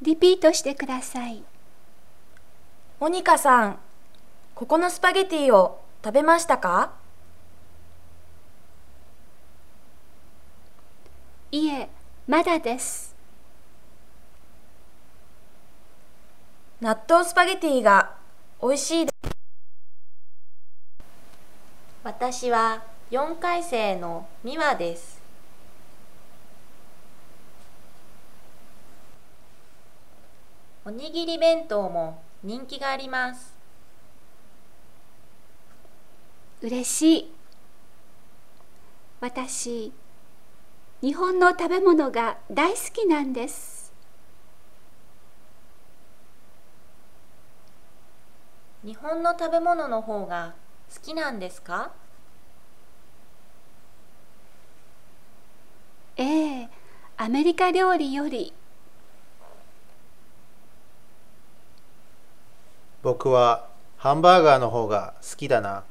リピートしてください。 モニカさん、ここのスパゲティを食べましたか？ いえ、まだです。 納豆スパゲティが美味しいです。私は4回生のミワです。おにぎり弁当も人気があります。 嬉しい。私、日本の食べ物が大好きなんです。 日本の食べ物の方が好きなんですか？ ええ、アメリカ料理より。 僕はハンバーガーの方が好きだな。